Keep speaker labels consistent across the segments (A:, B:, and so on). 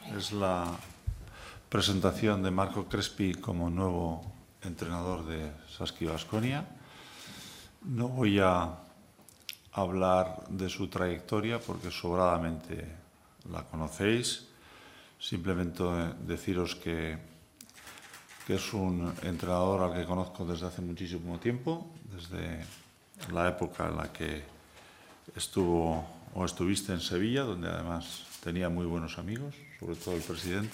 A: es la presentación de Marco Crespi como nuevo entrenador de Saski Baskonia. No voy a hablar de su trayectoria porque sobradamente la conocéis. Simplemente deciros que es un entrenador al que conozco desde hace muchísimo tiempo, desde la época en la que estuviste en Sevilla, donde además tenía muy buenos amigos, sobre todo el presidente,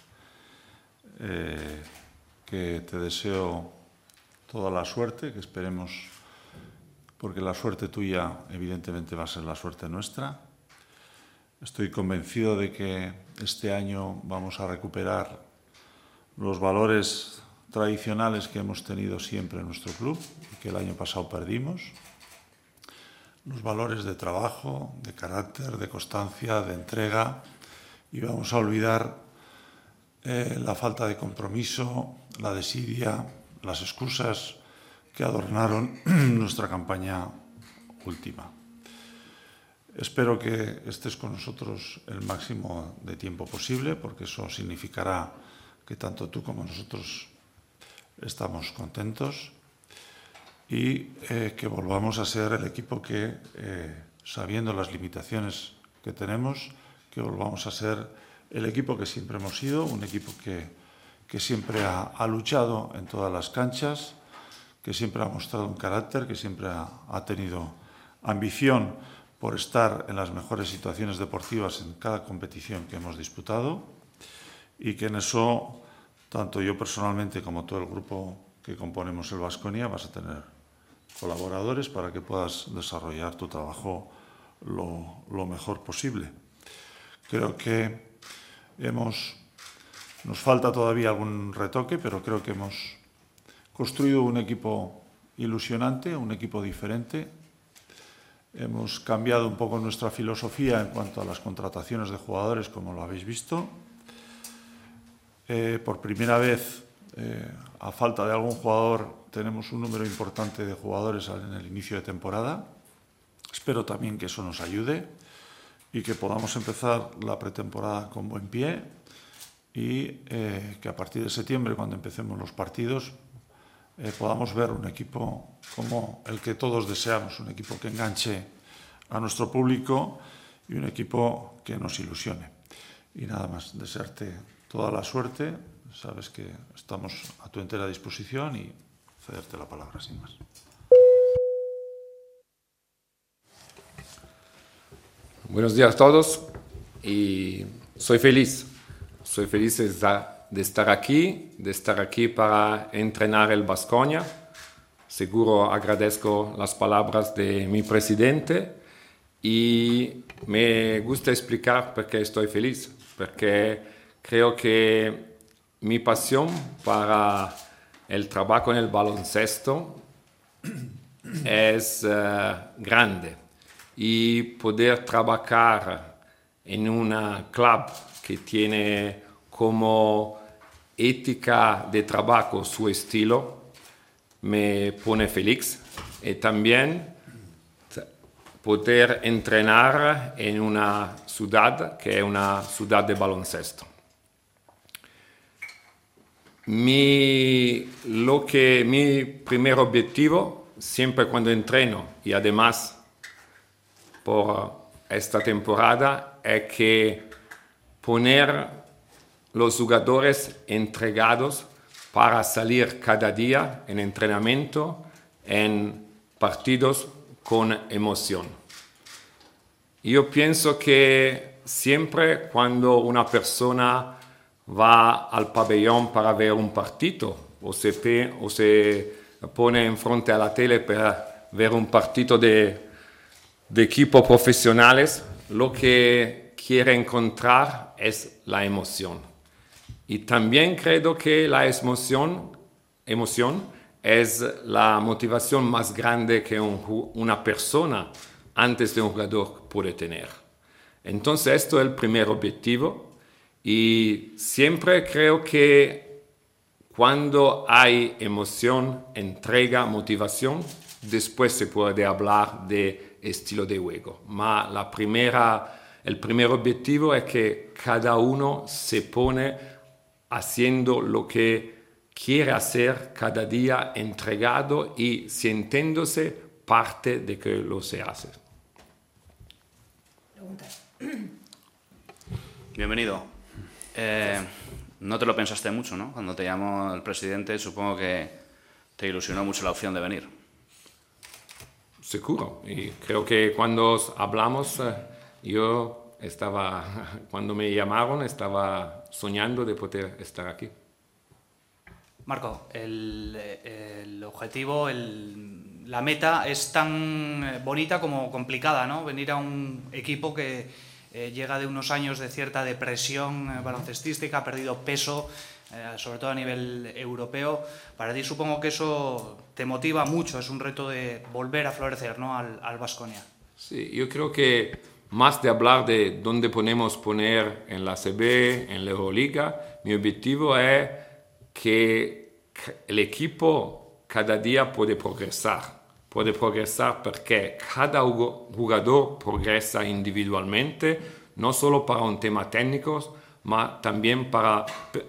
A: que te deseo toda la suerte, que esperemos, porque la suerte tuya evidentemente va a ser la suerte nuestra. Estoy convencido de que este año vamos a recuperar los valores tradicionales que hemos tenido siempre en nuestro club y que el año pasado perdimos. Los valores de trabajo, de carácter, de constancia, de entrega, y vamos a olvidar la falta de compromiso, la desidia, las excusas que adornaron nuestra campaña última. Espero que estés con nosotros el máximo de tiempo posible, porque eso significará que tanto tú como nosotros estamos contentos y que volvamos a ser el equipo que, sabiendo las limitaciones que tenemos, que volvamos a ser el equipo que siempre hemos sido, un equipo que siempre ha luchado en todas las canchas, que siempre ha mostrado un carácter, que siempre ha tenido ambición por estar en las mejores situaciones deportivas en cada competición que hemos disputado, y que en eso, tanto yo personalmente como todo el grupo que componemos el Baskonia, vas a tener colaboradores para que puedas desarrollar tu trabajo lo mejor posible. Creo que nos falta todavía algún retoque, pero creo que hemos construido un equipo ilusionante, un equipo diferente. Hemos cambiado un poco nuestra filosofía en cuanto a las contrataciones de jugadores, como lo habéis visto. Por primera vez, a falta de algún jugador, tenemos un número importante de jugadores en el inicio de temporada. Espero también que eso nos ayude y que podamos empezar la pretemporada con buen pie y que a partir de septiembre, cuando empecemos los partidos, podamos ver un equipo como el que todos deseamos, un equipo que enganche a nuestro público y un equipo que nos ilusione. Y nada más, desearte toda la suerte. Sabes que estamos a tu entera disposición y cederte la palabra, sin más.
B: Buenos días a todos y soy feliz de estar aquí para entrenar el Baskonia. Seguro agradezco las palabras de mi presidente y me gusta explicar por qué estoy feliz, porque creo que mi pasión para el trabajo en el baloncesto es grande, y poder trabajar en una club que tiene como ética de trabajo su estilo me pone feliz, y también poder entrenar en una ciudad que es una ciudad de baloncesto. Mi primer objetivo siempre cuando entreno, y además por esta temporada, es que poner los jugadores entregados para salir cada día en entrenamiento, en partidos con emoción. Yo pienso que siempre cuando una persona va al pabellón para ver un partido o se pone en frente a la tele para ver un partido de equipos profesionales, lo que quiere encontrar es la emoción. Y también creo que la emoción es la motivación más grande que una persona antes de un jugador puede tener. Entonces, esto es el primer objetivo. Y siempre creo que cuando hay emoción, entrega, motivación, después se puede hablar de estilo de juego. Ma el primer objetivo es que cada uno se pone haciendo lo que quiere hacer cada día, entregado y sintiéndose parte de que lo se hace.
C: Bienvenido. No te lo pensaste mucho, ¿no? Cuando te llamó el presidente, supongo que te ilusionó mucho la opción de venir.
B: Seguro. Y creo que cuando hablamos, yo estaba, cuando me llamaron, estaba soñando de poder estar aquí.
D: Marco, el objetivo, la meta es tan bonita como complicada, ¿no? Venir a un equipo que llega de unos años de cierta depresión baloncestística, ha perdido peso, sobre todo a nivel europeo. Para ti supongo que eso te motiva mucho, es un reto de volver a florecer, ¿no? al Baskonia.
B: Sí, yo creo que más de hablar de dónde podemos poner en la CB, en la Euroliga, mi objetivo es que el equipo cada día puede progresar porque cada jugador progresa individualmente, no solo para un tema técnico, ma también para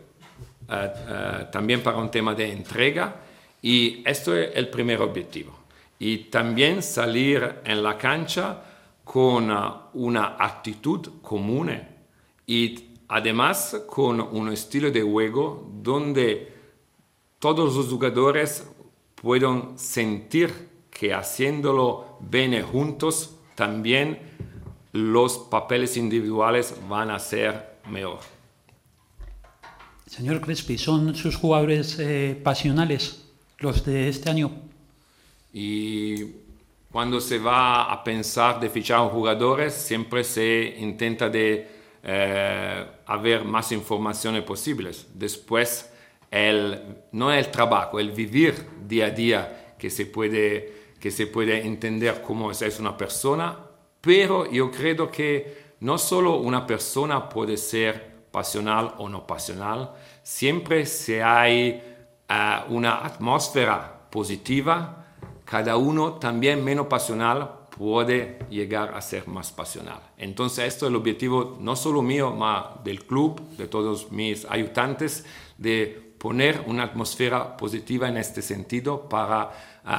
B: un tema de entrega, y esto es el primer objetivo. Y también salir en la cancha con una actitud común y además con un estilo de juego donde todos los jugadores pueden sentir que haciéndolo bien juntos también los papeles individuales van a ser mejor.
E: Señor Crespi, ¿son sus jugadores pasionales los de este año?
B: Y cuando se va a pensar de fichar a jugadores, siempre se intenta de haber más informaciones posibles. Después, no el trabajo, el vivir día a día que se puede entender cómo es una persona, pero yo creo que no solo una persona puede ser pasional o no pasional, siempre si hay una atmósfera positiva, cada uno también menos pasional puede llegar a ser más pasional. Entonces esto es el objetivo no solo mío, sino del club, de todos mis ayudantes, de poner una atmósfera positiva en este sentido para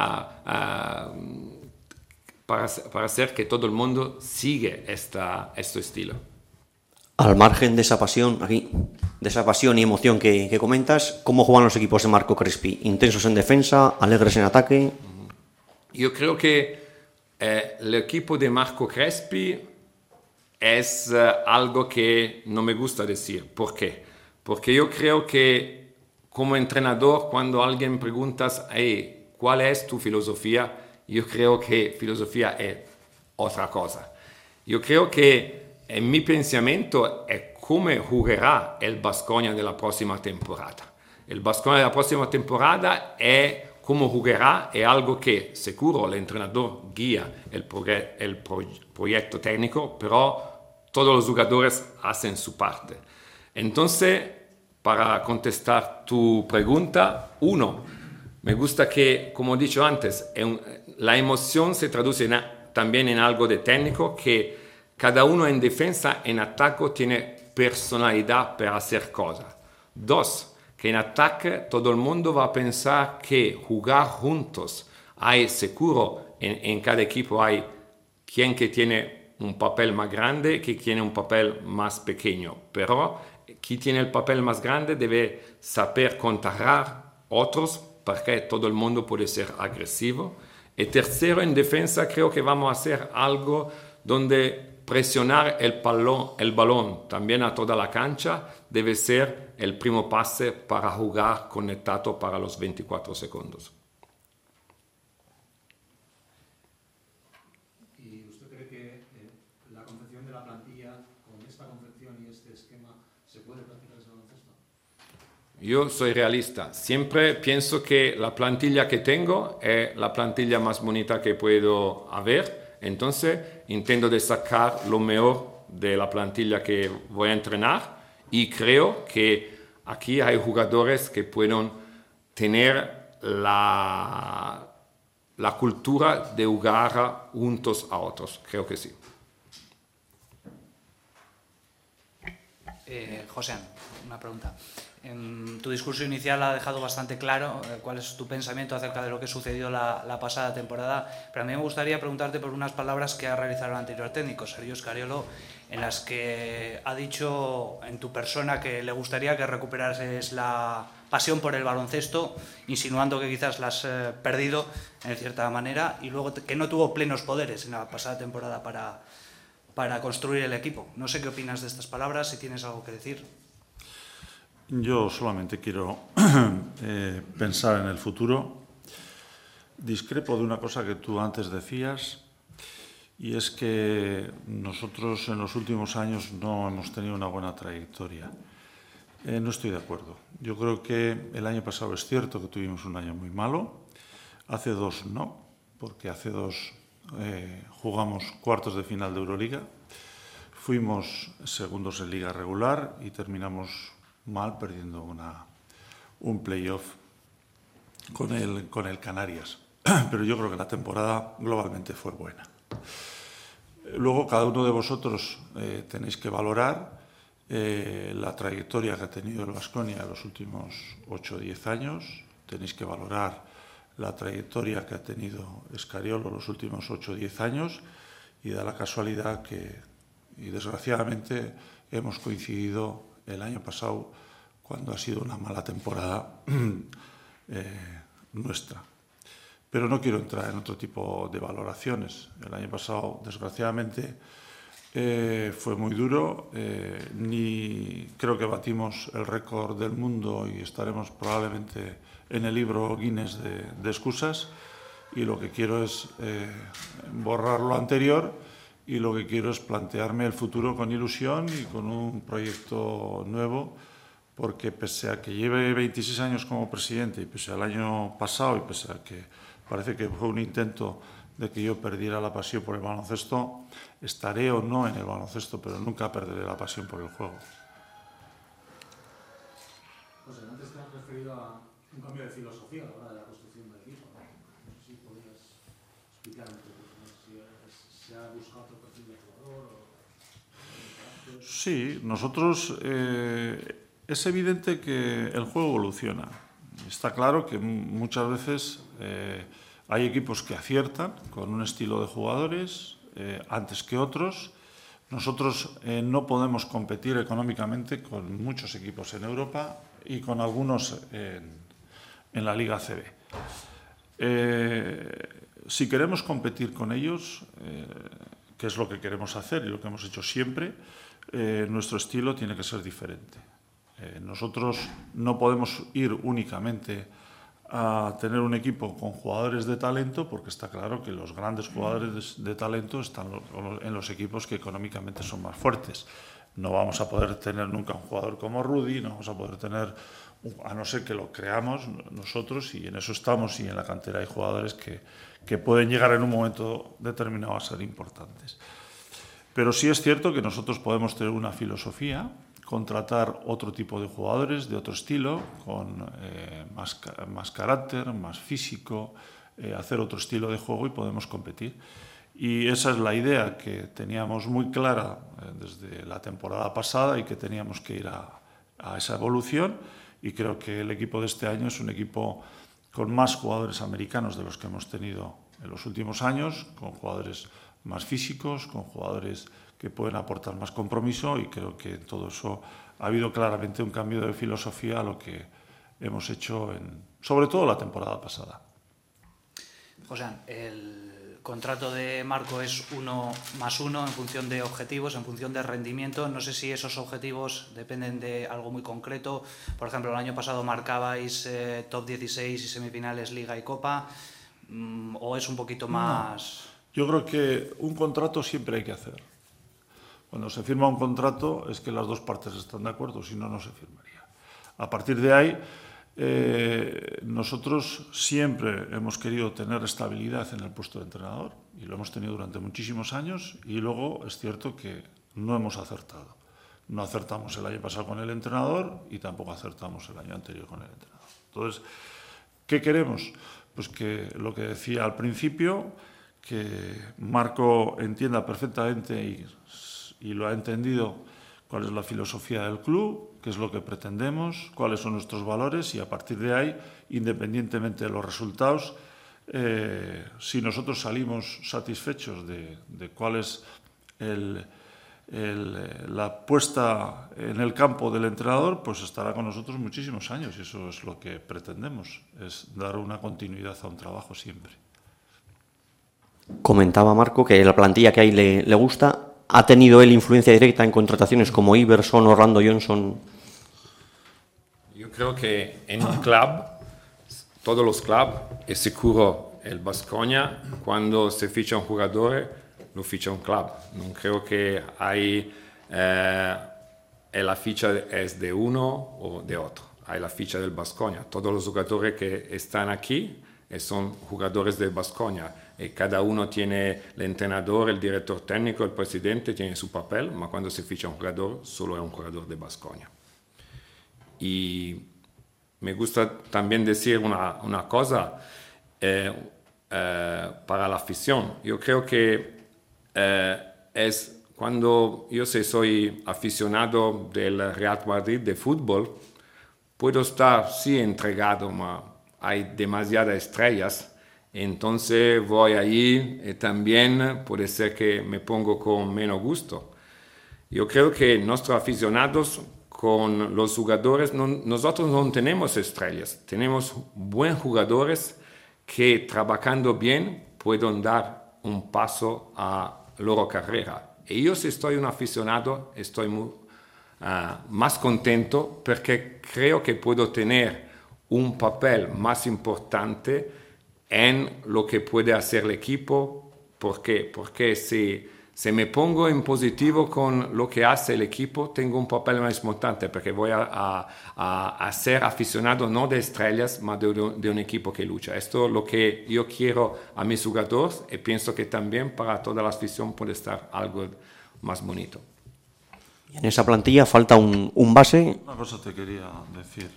B: hacer que todo el mundo siga este estilo.
F: Al margen de esa pasión, de esa pasión y emoción que comentas, ¿cómo juegan los equipos de Marco Crespi? ¿Intensos en defensa, alegres en ataque?
B: Yo creo que el equipo de Marco Crespi es algo que no me gusta decir. ¿Por qué? Porque yo creo que como entrenador, cuando alguien pregunta, hey, ¿cuál es tu filosofía? Yo creo que filosofía es otra cosa. Yo creo que en mi pensamiento es cómo jugará el Baskonia de la próxima temporada. El Baskonia de la próxima temporada es cómo jugará, es algo que seguro el entrenador guía el proyecto técnico, pero todos los jugadores hacen su parte. Entonces, para contestar tu pregunta, me gusta que, como he dicho antes, la emoción se traduce también en algo de técnico, que cada uno en defensa, en ataque, tiene personalidad para hacer cosas. 2, que en ataque todo el mundo va a pensar que jugar juntos, hay seguro en cada equipo hay quien que tiene un papel más grande, que tiene un papel más pequeño, pero quien tiene el papel más grande debe saber contar otros porque todo el mundo puede ser agresivo. Y tercero, en defensa creo que vamos a hacer algo donde presionar el balón también a toda la cancha debe ser el primer pase para jugar conectado para los 24 segundos.
G: ¿Y usted cree que la confección de la plantilla, con esta confección y este esquema, se puede practicar ese baloncesto?
B: Yo soy realista. Siempre pienso que la plantilla que tengo es la plantilla más bonita que puedo haber. Entonces, intento de sacar lo mejor de la plantilla que voy a entrenar y creo que aquí hay jugadores que pueden tener la cultura de jugar juntos a otros. Creo que sí.
D: José, una pregunta. En tu discurso inicial ha dejado bastante claro cuál es tu pensamiento acerca de lo que sucedió la pasada temporada, pero a mí me gustaría preguntarte por unas palabras que ha realizado el anterior técnico, Sergio Scariolo, en las que ha dicho en tu persona que le gustaría que recuperases la pasión por el baloncesto, insinuando que quizás la has perdido en cierta manera, y luego que no tuvo plenos poderes en la pasada temporada para construir el equipo. No sé qué opinas de estas palabras, si tienes algo que decir.
A: Yo solamente quiero pensar en el futuro. Discrepo de una cosa que tú antes decías, y es que nosotros en los últimos años no hemos tenido una buena trayectoria. No estoy de acuerdo. Yo creo que el año pasado es cierto que tuvimos un año muy malo. Hace 2 no, porque hace 2 jugamos cuartos de final de Euroliga. Fuimos segundos en liga regular y terminamos mal perdiendo un playoff con el Canarias. Pero yo creo que la temporada globalmente fue buena. Luego cada uno de vosotros tenéis que valorar la trayectoria que ha tenido el Baskonia en los últimos 8 o 10 años. Tenéis que valorar la trayectoria que ha tenido Scariolo en los últimos 8 o 10 años, y da la casualidad que, y desgraciadamente, hemos coincidido el año pasado cuando ha sido una mala temporada nuestra. Pero no quiero entrar en otro tipo de valoraciones. El año pasado, desgraciadamente, fue muy duro. Creo que batimos el récord del mundo y estaremos probablemente en el libro Guinness de excusas. Y lo que quiero es borrar lo anterior, y lo que quiero es plantearme el futuro con ilusión y con un proyecto nuevo, porque pese a que lleve 26 años como presidente, y pese al año pasado, y pese a que parece que fue un intento de que yo perdiera la pasión por el baloncesto, estaré o no en el baloncesto, pero nunca perderé la pasión por el juego.
G: José, antes te has referido a un cambio de filosofía a la hora de la construcción del equipo, ¿no? No sé si podrías explicarme un poco, ¿no? Si se ha buscado otro perfil de jugador o...
A: Sí, nosotros... es evidente que el juego evoluciona. Está claro que muchas veces hay equipos que aciertan con un estilo de jugadores antes que otros. Nosotros no podemos competir económicamente con muchos equipos en Europa y con algunos en la Liga ACB. Si queremos competir con ellos, que es lo que queremos hacer y lo que hemos hecho siempre, nuestro estilo tiene que ser diferente. Nosotros no podemos ir únicamente a tener un equipo con jugadores de talento, porque está claro que los grandes jugadores de talento están en los equipos que económicamente son más fuertes. No vamos a poder tener nunca un jugador como Rudy, no vamos a poder tener, a no ser que lo creamos nosotros, y en eso estamos, y en la cantera hay jugadores que pueden llegar en un momento determinado a ser importantes. Pero sí es cierto que nosotros podemos tener una filosofía, contratar otro tipo de jugadores de otro estilo, con más carácter, más físico, hacer otro estilo de juego, y podemos competir. Y esa es la idea que teníamos muy clara desde la temporada pasada, y que teníamos que ir a esa evolución, y creo que el equipo de este año es un equipo con más jugadores americanos de los que hemos tenido en los últimos años, con jugadores más físicos, con jugadores que pueden aportar más compromiso, y creo que en todo eso ha habido claramente un cambio de filosofía a lo que hemos hecho sobre todo la temporada pasada.
D: José, el contrato de Marco es 1+1 en función de objetivos, en función de rendimiento. No sé si esos objetivos dependen de algo muy concreto. Por ejemplo, el año pasado marcabais top 16 y semifinales Liga y Copa, o es un poquito más...
A: No. Yo creo que un contrato siempre hay que hacer. Cuando se firma un contrato es que las dos partes están de acuerdo, si no, no se firmaría. A partir de ahí, nosotros siempre hemos querido tener estabilidad en el puesto de entrenador, y lo hemos tenido durante muchísimos años, y luego es cierto que no hemos acertado. No acertamos el año pasado con el entrenador, y tampoco acertamos el año anterior con el entrenador. Entonces, ¿qué queremos? Pues que lo que decía al principio, que Marco entienda perfectamente y lo ha entendido cuál es la filosofía del club, qué es lo que pretendemos, cuáles son nuestros valores y a partir de ahí, independientemente de los resultados, si nosotros salimos satisfechos de cuál es la puesta en el campo del entrenador, pues estará con nosotros muchísimos años y eso es lo que pretendemos, es dar una continuidad a un trabajo siempre.
F: Comentaba Marco que la plantilla que hay le gusta. ¿Ha tenido él influencia directa en contrataciones como Iverson o Orlando Johnson?
B: Yo creo que en un club, todos los clubes, es seguro el Baskonia, cuando se ficha un jugador, lo ficha un club. No creo que hay la ficha es de uno o de otro. Hay la ficha del Baskonia. Todos los jugadores que están aquí son jugadores del Baskonia. Y cada uno tiene el entrenador, el director técnico, el presidente, tiene su papel, pero cuando se ficha un jugador, solo es un jugador de Baskonia. Y me gusta también decir una cosa para la afición. Yo creo que es cuando yo soy aficionado del Real Madrid de fútbol, puedo estar, sí, entregado, pero hay demasiadas estrellas. Entonces voy allí y también puede ser que me pongo con menos gusto. Yo creo que nuestros aficionados con los jugadores, nosotros no tenemos estrellas, tenemos buenos jugadores que trabajando bien pueden dar un paso a la carrera. Y yo si estoy un aficionado estoy más contento porque creo que puedo tener un papel más importante en lo que puede hacer el equipo. ¿Por qué? Porque si me pongo en positivo con lo que hace el equipo, tengo un papel más importante, porque voy a ser aficionado no de estrellas, sino de un equipo que lucha. Esto es lo que yo quiero a mis jugadores y pienso que también para toda la afición puede estar algo más bonito.
F: En esa plantilla falta un base.
A: Una cosa te quería decir.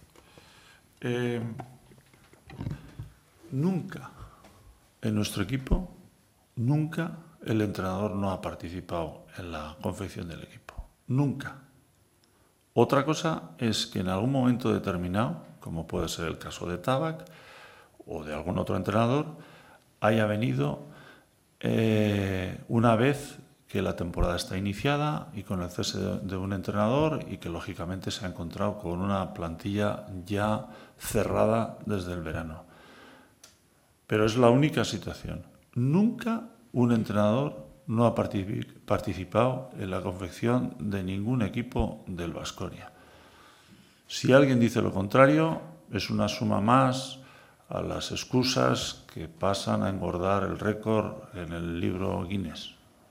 A: Nunca en nuestro equipo, nunca el entrenador no ha participado en la confección del equipo. Nunca. Otra cosa es que en algún momento determinado, como puede ser el caso de Tabac o de algún otro entrenador, haya venido una vez que la temporada está iniciada y con el cese de un entrenador y que lógicamente se ha encontrado con una plantilla ya cerrada desde el verano. Pero es la única situación. Nunca un entrenador no ha participado en la confección de ningún equipo del Baskonia. Si alguien dice lo contrario, es una suma más a las excusas que pasan a engordar el récord en el libro Guinness.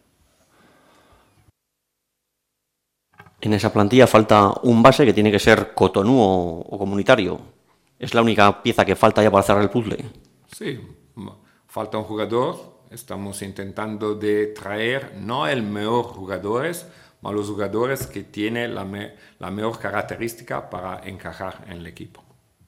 F: En esa plantilla falta un base que tiene que ser Cotonou o comunitario. Es la única pieza que falta ya para cerrar el puzzle.
B: Sí, falta un jugador. Estamos intentando de traer no el mejor jugadores, sino los jugadores que tienen la mejor característica para encajar en el equipo.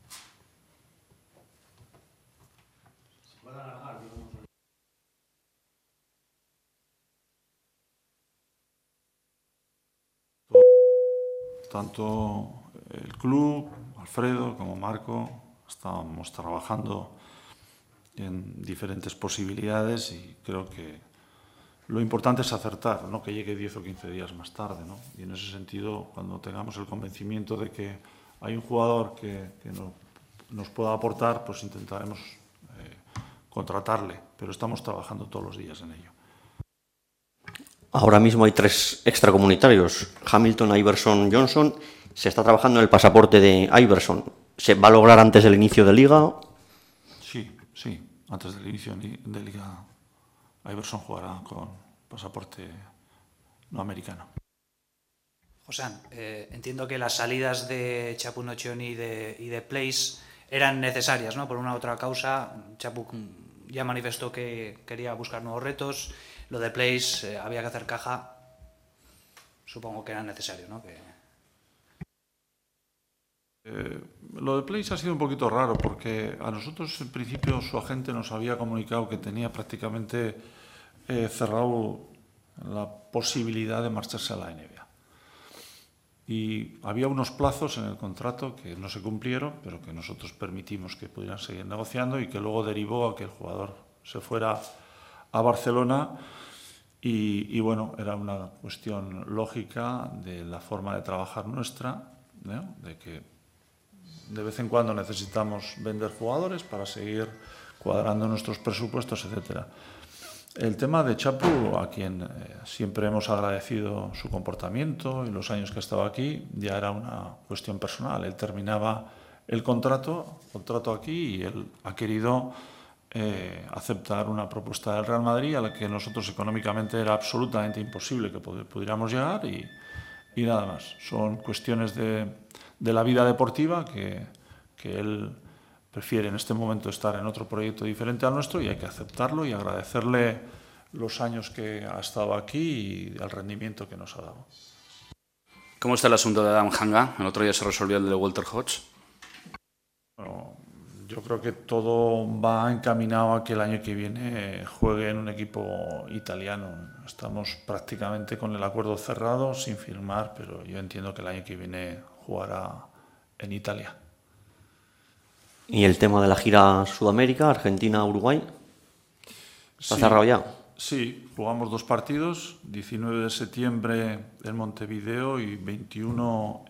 A: Tanto el club, Alfredo como Marco, estamos trabajando en diferentes posibilidades y creo que lo importante es acertar, no que llegue 10 o 15 días más tarde, ¿no? Y en ese sentido, cuando tengamos el convencimiento de que hay un jugador que nos pueda aportar, pues intentaremos contratarle, pero estamos trabajando todos los días en ello.
F: Ahora mismo hay 3 extracomunitarios, Hamilton, Iverson, Johnson. Se está trabajando en el pasaporte de Iverson. ¿Se va a lograr antes del inicio de Liga?
A: Sí, antes del inicio de Liga. Iverson jugará con pasaporte no americano.
D: Josán, entiendo que las salidas de Chapu Nocioni y de Place eran necesarias, ¿no? Por una u otra causa. Chapu ya manifestó que quería buscar nuevos retos. Lo de Place, había que hacer caja. Supongo que era necesario, ¿no?
A: Lo de Place ha sido un poquito raro porque a nosotros en principio su agente nos había comunicado que tenía prácticamente cerrado la posibilidad de marcharse a la NBA. y había unos plazos en el contrato que no se cumplieron, pero que nosotros permitimos que pudieran seguir negociando y que luego derivó a que el jugador se fuera a Barcelona y bueno, era una cuestión lógica de la forma de trabajar nuestra, ¿no? De que de vez en cuando necesitamos vender jugadores para seguir cuadrando nuestros presupuestos, etcétera. El tema de Chapu, a quien siempre hemos agradecido su comportamiento y los años que ha estado aquí, ya era una cuestión personal. Él terminaba el contrato aquí y él ha querido aceptar una propuesta del Real Madrid a la que nosotros económicamente era absolutamente imposible que pudiéramos llegar y nada más. Son cuestiones de la vida deportiva que él prefiere en este momento estar en otro proyecto diferente al nuestro y hay que aceptarlo y agradecerle los años que ha estado aquí y el rendimiento que nos ha dado.
C: ¿Cómo está el asunto de Adam Hanga? El otro día se resolvió el de Walter Hodge.
A: Bueno, yo creo que todo va encaminado a que el año que viene juegue en un equipo italiano. Estamos prácticamente con el acuerdo cerrado, sin firmar, pero yo entiendo que el año que viene jugará en Italia.
F: ¿Y el tema de la gira Sudamérica, Argentina-Uruguay? ¿Está cerrado ya?
A: Sí, jugamos 2 partidos, 19 de septiembre en Montevideo y 21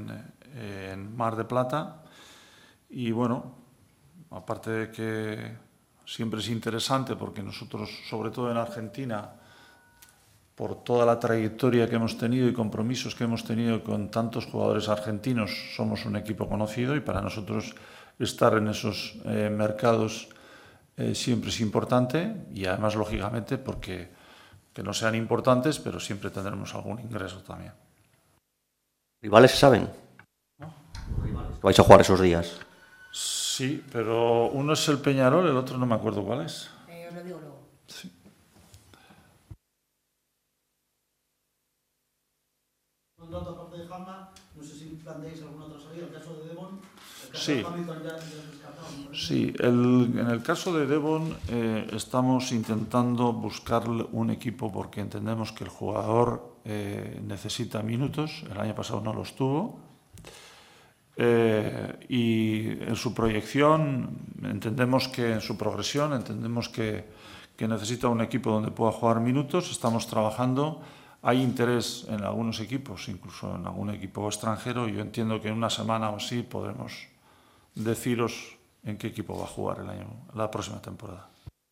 A: en Mar de Plata. Y bueno, aparte de que siempre es interesante porque nosotros, sobre todo en Argentina, por toda la trayectoria que hemos tenido y compromisos que hemos tenido con tantos jugadores argentinos, somos un equipo conocido y para nosotros estar en esos mercados siempre es importante y además, lógicamente, porque que no sean importantes, pero siempre tendremos algún ingreso también.
F: ¿Rivales se saben? ¿Vais a jugar esos días?
A: Sí, pero uno es el Peñarol, el otro no me acuerdo cuál es.
H: Os lo digo luego.
A: Sí.
G: Un dato aparte de Hanga, no sé si planteáis alguna otra salida, el caso de Devon, el caso
A: Sí.
G: de Hamilton ya descartado, ¿no?
A: Sí, en el caso de Devon estamos intentando buscar un equipo porque entendemos que el jugador necesita minutos, el año pasado no los tuvo, y en su proyección entendemos que en su progresión entendemos que necesita un equipo donde pueda jugar minutos, estamos trabajando. Hay interés en algunos equipos, incluso en algún equipo extranjero, y yo entiendo que en una semana o así podremos deciros en qué equipo va a jugar la próxima temporada.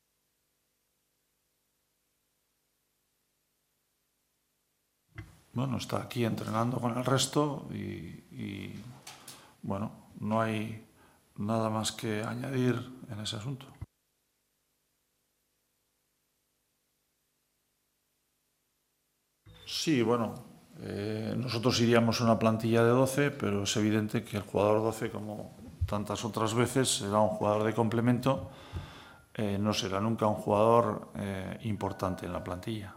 A: Bueno, está aquí entrenando con el resto y bueno, no hay nada más que añadir en ese asunto. Sí, bueno, nosotros iríamos a una plantilla de 12, pero es evidente que el jugador 12, como tantas otras veces, será un jugador de complemento, no será nunca un jugador importante en la plantilla.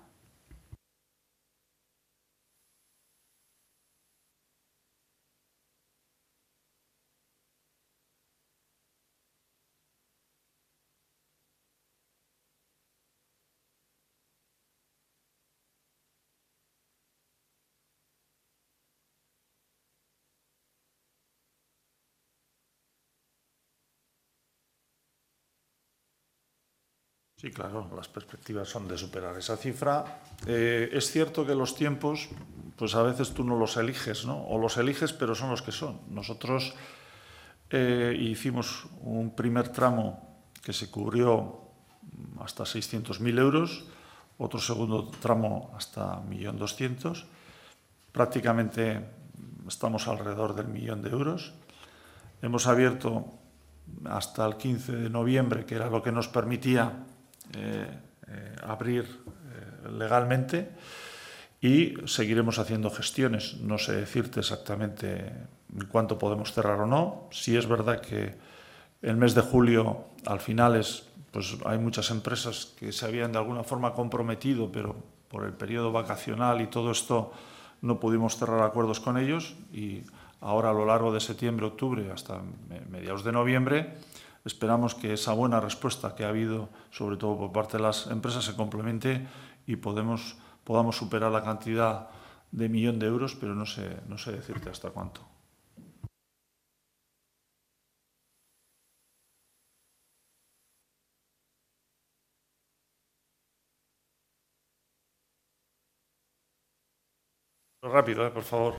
A: Sí, claro, las perspectivas son de superar esa cifra. Es cierto que los tiempos, pues a veces tú no los eliges, ¿no? O los eliges, pero son los que son. Nosotros hicimos un primer tramo que se cubrió hasta 600.000 euros, otro segundo tramo hasta 1.200.000. Prácticamente estamos alrededor del 1.000.000 de euros. Hemos abierto hasta el 15 de noviembre, que era lo que nos permitía abrir legalmente, y seguiremos haciendo gestiones. No sé decirte exactamente en cuánto podemos cerrar o no. Sí es verdad que el mes de julio, al finales, pues hay muchas empresas que se habían de alguna forma comprometido, pero por el periodo vacacional y todo esto no pudimos cerrar acuerdos con ellos, y ahora a lo largo de septiembre, octubre, hasta mediados de noviembre, esperamos que esa buena respuesta que ha habido, sobre todo por parte de las empresas, se complemente y podamos superar la cantidad de 1 millón de euros, pero no sé decirte hasta cuánto. Rápido, por favor.